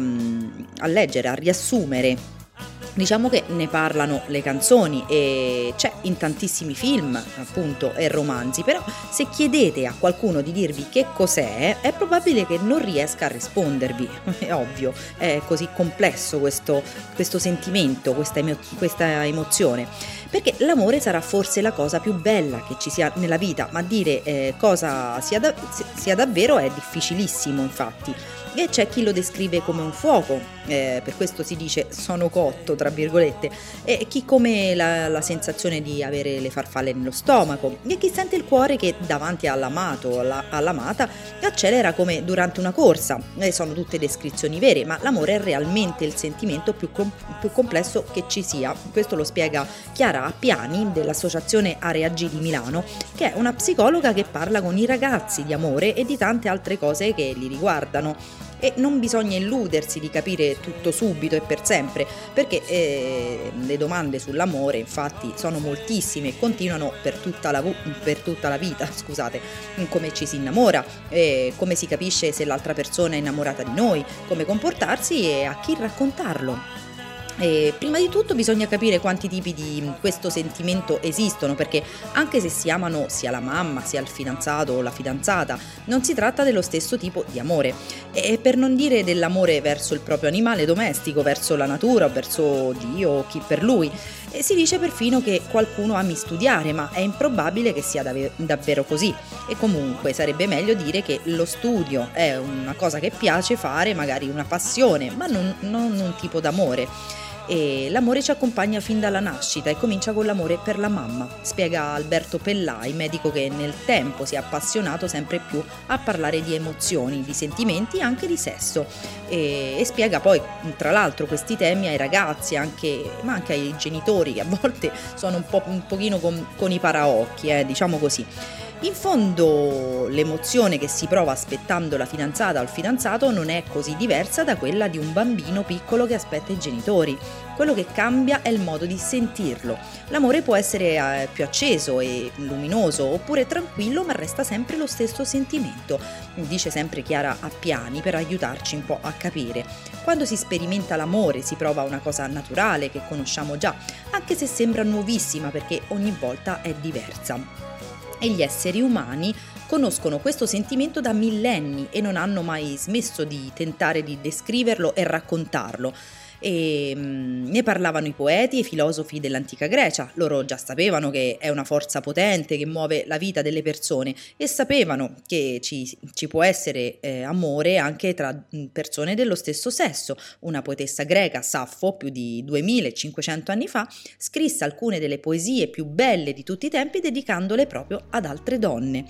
a leggere, a riassumere. Diciamo che ne parlano le canzoni e c'è in tantissimi film, appunto, e romanzi, però se chiedete a qualcuno di dirvi che cos'è, è probabile che non riesca a rispondervi. È ovvio, è così complesso questo, questo sentimento, questa, emo- questa emozione, perché l'amore sarà forse la cosa più bella che ci sia nella vita, ma dire eh, cosa sia, da- sia davvero è difficilissimo, infatti. E c'è chi lo descrive come un fuoco, eh, per questo si dice sono cotto, tra virgolette, e chi come la, la sensazione di avere le farfalle nello stomaco, e chi sente il cuore che davanti all'amato o alla, all'amata accelera come durante una corsa. E sono tutte descrizioni vere, ma l'amore è realmente il sentimento più, com- più complesso che ci sia. Questo lo spiega Chiara Appiani dell'Associazione Area G di Milano, che è una psicologa che parla con i ragazzi di amore e di tante altre cose che li riguardano. E non bisogna illudersi di capire tutto subito e per sempre, perché eh, le domande sull'amore infatti sono moltissime e continuano per tutta la, per tutta la vita, scusate, come ci si innamora, eh, come si capisce se l'altra persona è innamorata di noi, come comportarsi e a chi raccontarlo. E prima di tutto bisogna capire quanti tipi di questo sentimento esistono, perché anche se si amano sia la mamma sia il fidanzato o la fidanzata, non si tratta dello stesso tipo di amore. E per non dire dell'amore verso il proprio animale domestico, verso la natura, verso Dio o chi per lui. E si dice perfino che qualcuno ami studiare, ma è improbabile che sia dav- davvero così. E comunque sarebbe meglio dire che lo studio è una cosa che piace fare, magari una passione, ma non, non un tipo d'amore. E l'amore ci accompagna fin dalla nascita e comincia con l'amore per la mamma, spiega Alberto Pellai, medico che nel tempo si è appassionato sempre più a parlare di emozioni, di sentimenti e anche di sesso, e, e spiega poi tra l'altro questi temi ai ragazzi, anche, ma anche ai genitori, che a volte sono un po' un pochino con, con i paraocchi, eh, diciamo così. In fondo l'emozione che si prova aspettando la fidanzata o il fidanzato non è così diversa da quella di un bambino piccolo che aspetta i genitori. Quello che cambia è il modo di sentirlo. L'amore può essere eh, più acceso e luminoso oppure tranquillo, ma resta sempre lo stesso sentimento, dice sempre Chiara Appiani per aiutarci un po' a capire. Quando si sperimenta l'amore si prova una cosa naturale che conosciamo già, anche se sembra nuovissima perché ogni volta è diversa. E gli esseri umani conoscono questo sentimento da millenni e non hanno mai smesso di tentare di descriverlo e raccontarlo. E mh, ne parlavano i poeti e i filosofi dell'antica Grecia. Loro già sapevano che è una forza potente che muove la vita delle persone e sapevano che ci, ci può essere eh, amore anche tra persone dello stesso sesso. Una poetessa greca, Saffo, più di duemilacinquecento anni fa, scrisse alcune delle poesie più belle di tutti i tempi dedicandole proprio ad altre donne.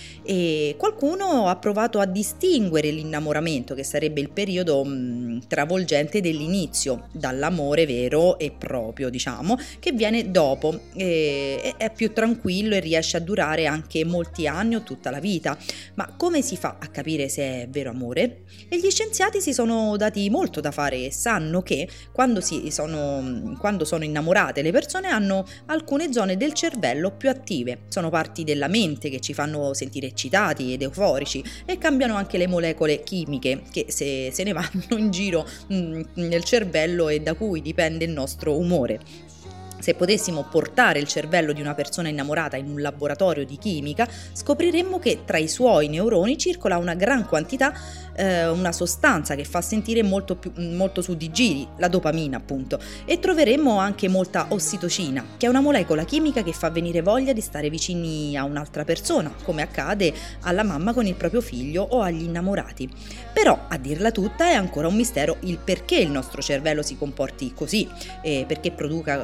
E qualcuno ha provato a distinguere l'innamoramento, che sarebbe il periodo mh, travolgente dell'inizio, dall'amore vero e proprio, diciamo, che viene dopo, e è più tranquillo e riesce a durare anche molti anni o tutta la vita. Ma come si fa a capire se è vero amore? E gli scienziati si sono dati molto da fare e sanno che quando, si sono, quando sono innamorate le persone hanno alcune zone del cervello più attive, sono parti della mente che ci fanno sentire eccitati ed euforici e cambiano anche le molecole chimiche che se, se ne vanno in giro mh, nel cervello e da cui dipende il nostro umore. Se potessimo portare il cervello di una persona innamorata in un laboratorio di chimica, scopriremmo che tra i suoi neuroni circola una gran quantità, eh, una sostanza che fa sentire molto, più, molto su di giri, la dopamina appunto, e troveremmo anche molta ossitocina, che è una molecola chimica che fa venire voglia di stare vicini a un'altra persona, come accade alla mamma con il proprio figlio o agli innamorati. Però, a dirla tutta, è ancora un mistero il perché il nostro cervello si comporti così, e perché produca queste sostanze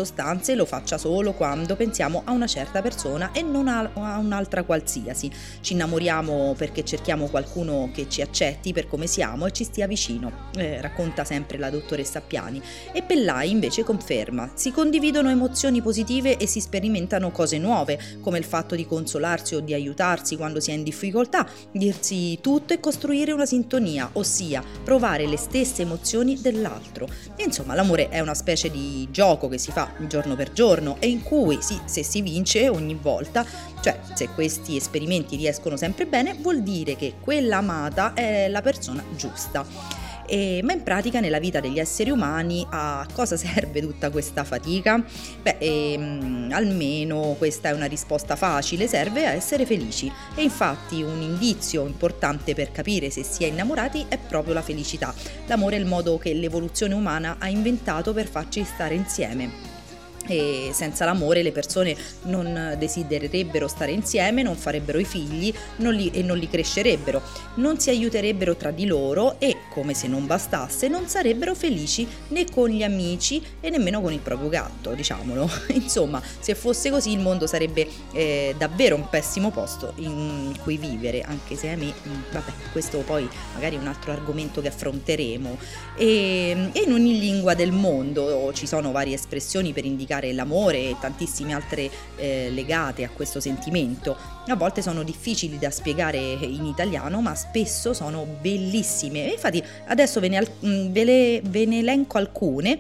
sostanze lo faccia solo quando pensiamo a una certa persona e non a, a un'altra qualsiasi. Ci innamoriamo perché cerchiamo qualcuno che ci accetti per come siamo e ci stia vicino, eh, racconta sempre la dottoressa Appiani. E Pellai invece conferma: si condividono emozioni positive e si sperimentano cose nuove, come il fatto di consolarsi o di aiutarsi quando si è in difficoltà, dirsi tutto e costruire una sintonia, ossia provare le stesse emozioni dell'altro. Insomma, l'amore è una specie di gioco che si fa giorno per giorno e in cui sì, se si vince ogni volta, cioè se questi esperimenti riescono sempre bene, vuol dire che quella amata è la persona giusta. E, ma in pratica nella vita degli esseri umani a cosa serve tutta questa fatica? Beh, ehm, almeno questa è una risposta facile: serve a essere felici. E infatti un indizio importante per capire se si è innamorati è proprio la felicità. L'amore è il modo che l'evoluzione umana ha inventato per farci stare insieme. E senza l'amore le persone non desidererebbero stare insieme, non farebbero i figli non li, e non li crescerebbero, non si aiuterebbero tra di loro e, come se non bastasse, non sarebbero felici né con gli amici e nemmeno con il proprio gatto, diciamolo. Insomma, se fosse così il mondo sarebbe eh, davvero un pessimo posto in cui vivere, anche se a me, vabbè, questo poi magari è un altro argomento che affronteremo. E, e in ogni lingua del mondo ci sono varie espressioni per indicare l'amore e tantissime altre eh, legate a questo sentimento. A volte sono difficili da spiegare in italiano, ma spesso sono bellissime. E infatti adesso ve ne, al- ve le, ve ne elenco alcune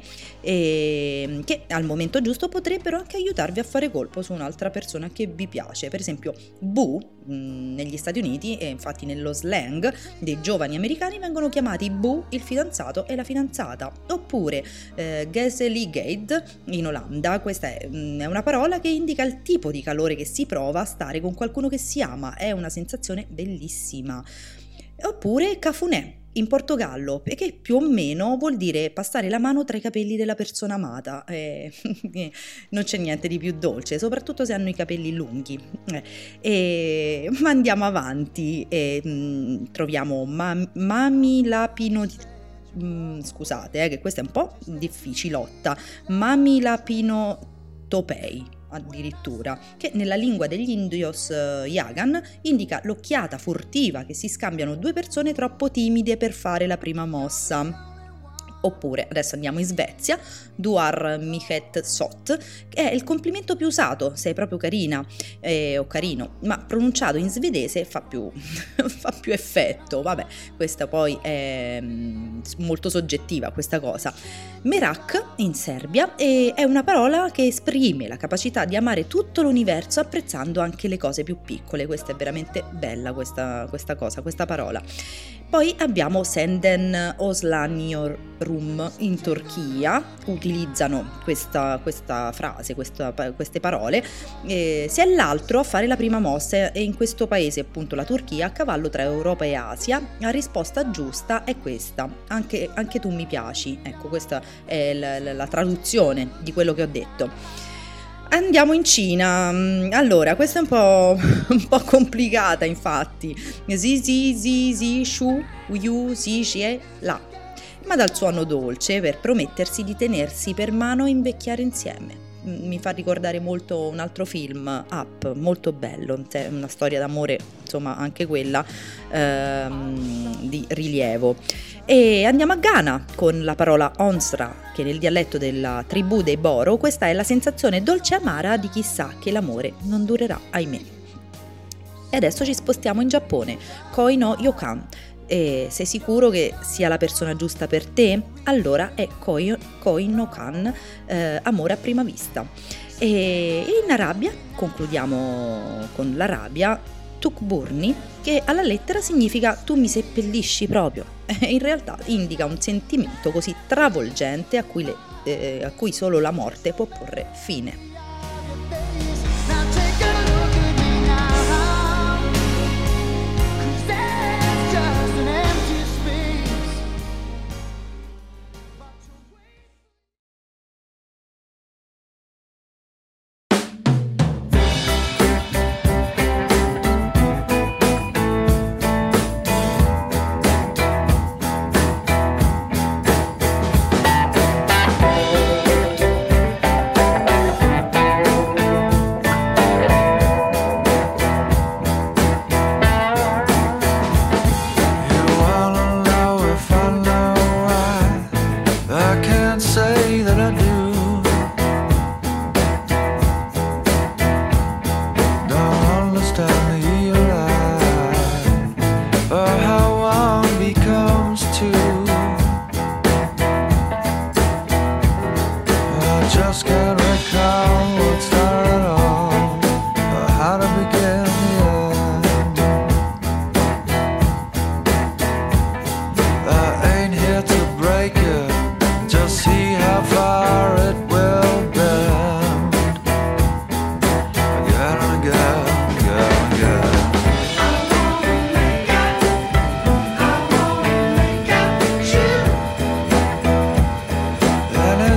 eh, che al momento giusto potrebbero anche aiutarvi a fare colpo su un'altra persona che vi piace. Per esempio, boo mh, negli Stati Uniti, e infatti nello slang dei giovani americani, vengono chiamati boo il fidanzato e la fidanzata. Oppure eh, gezelligheid in Olanda. Questa è, mh, è una parola che indica il tipo di calore che si prova a stare con qualcuno che si ama. È una sensazione bellissima. Oppure cafuné in Portogallo, che più o meno vuol dire passare la mano tra i capelli della persona amata. Eh, non c'è niente di più dolce, soprattutto se hanno i capelli lunghi. Eh, e, ma andiamo avanti e mh, troviamo mam- mami lapino mm, scusate eh, che questa è un po' difficilotta. Mami lapino topei addirittura, che nella lingua degli indios uh, Yagan indica l'occhiata furtiva che si scambiano due persone troppo timide per fare la prima mossa. Oppure, adesso andiamo in Svezia, duar mycket sot, che è il complimento più usato: sei proprio carina eh, o carino, ma pronunciato in svedese fa più, fa più effetto. Vabbè, questa poi è mm, molto soggettiva questa cosa. Merak in Serbia è una parola che esprime la capacità di amare tutto l'universo apprezzando anche le cose più piccole. Questa è veramente bella questa, questa cosa, questa parola. Poi abbiamo Senden Oslanyorum in Turchia, utilizzano questa, questa frase, questa, queste parole, eh, se è l'altro a fare la prima mossa, e in questo paese, appunto la Turchia, a cavallo tra Europa e Asia, la risposta giusta è questa: anche, anche tu mi piaci. Ecco, questa è la, la, la traduzione di quello che ho detto. Andiamo in Cina. Allora, questa è un po', un po' complicata, infatti. Zi zi zi zi shu yu zi xie la, ma dal suono dolce per promettersi di tenersi per mano e invecchiare insieme. Mi fa ricordare molto un altro film, Up, molto bello, una storia d'amore, insomma anche quella ehm, di rilievo. E andiamo a Ghana con la parola onsra, che nel dialetto della tribù dei Boro questa è la sensazione dolce e amara di chi sa che l'amore non durerà, ahimè. E adesso ci spostiamo in Giappone, Koi no Yokan. E sei sicuro che sia la persona giusta per te? Allora è Koi, koi no Kan, eh, amore a prima vista. E in Arabia, concludiamo con l'Arabia, Tukburni, che alla lettera significa tu mi seppellisci proprio. In realtà indica un sentimento così travolgente a cui, le, eh, a cui solo la morte può porre fine.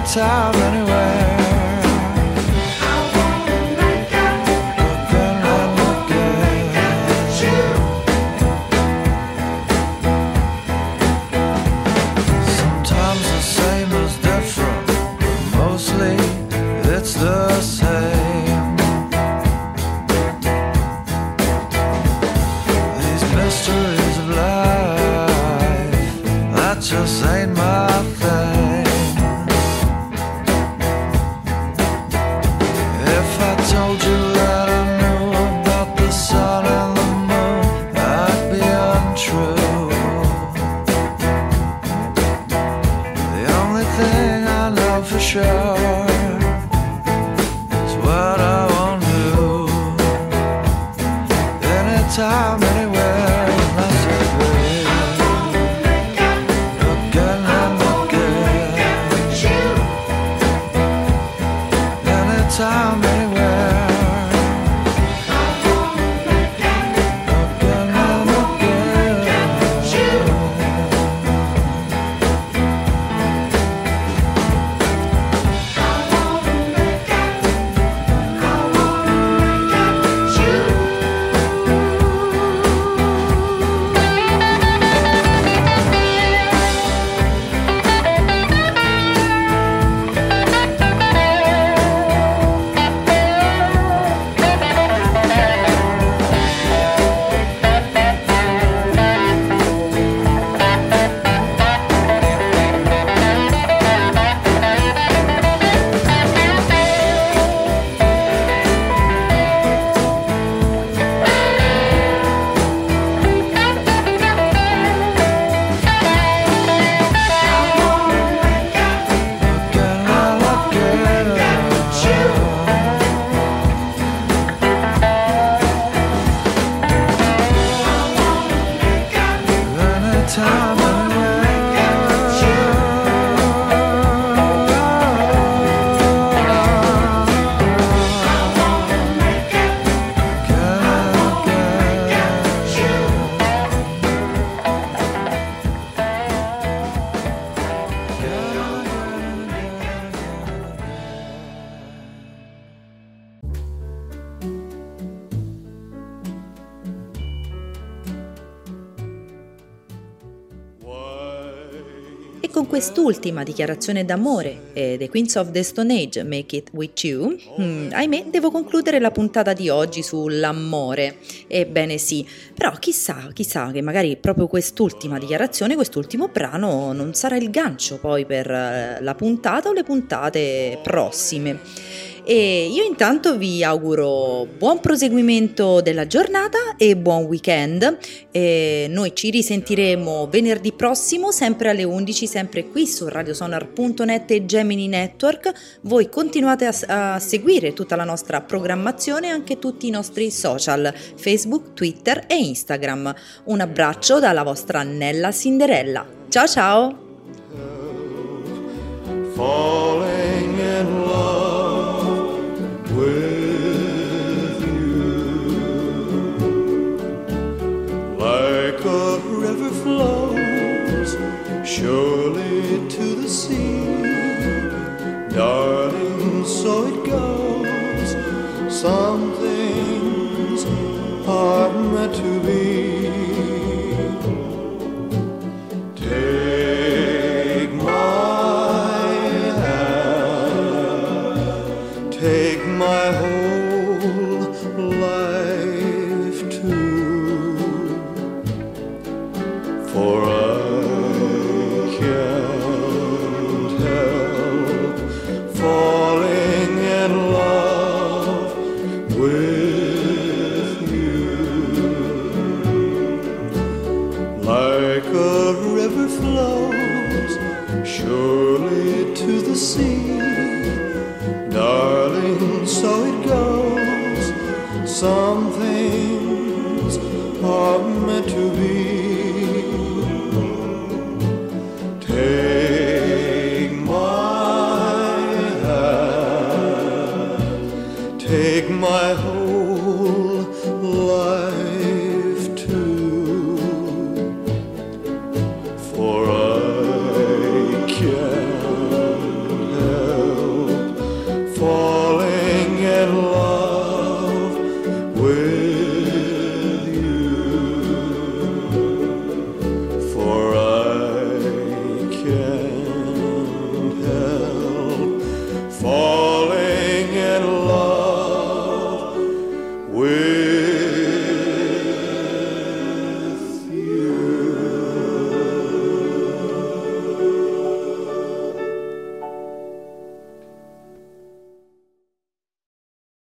anytime, anywhere. It's the same. These mysteries of life, that just ain't my thing. If I told you that I knew about the sun and the moon, I'd be untrue. The only thing I know for sure, time, anywhere, I said, again and again, anytime, anywhere, again and E con quest'ultima dichiarazione d'amore e The Queens of the Stone Age, Make It With You, hmm, ahimè devo concludere la puntata di oggi sull'amore. Ebbene sì, però chissà, chissà che magari proprio quest'ultima dichiarazione, quest'ultimo brano non sarà il gancio poi per la puntata o le puntate prossime. E io intanto vi auguro buon proseguimento della giornata e buon weekend. E noi ci risentiremo venerdì prossimo sempre alle undici, sempre qui su radiosonar punto net e Gemini Network. Voi continuate a, a seguire tutta la nostra programmazione e anche tutti i nostri social, Facebook, Twitter e Instagram. Un abbraccio dalla vostra Nella Cinderella. Ciao ciao! Falling in love with you, like a river flows surely to the sea, darling, so it goes, some things are meant to be. Take my hand, take my whole life too, for I can't help falling in love with you, like a river flows surely to the sea,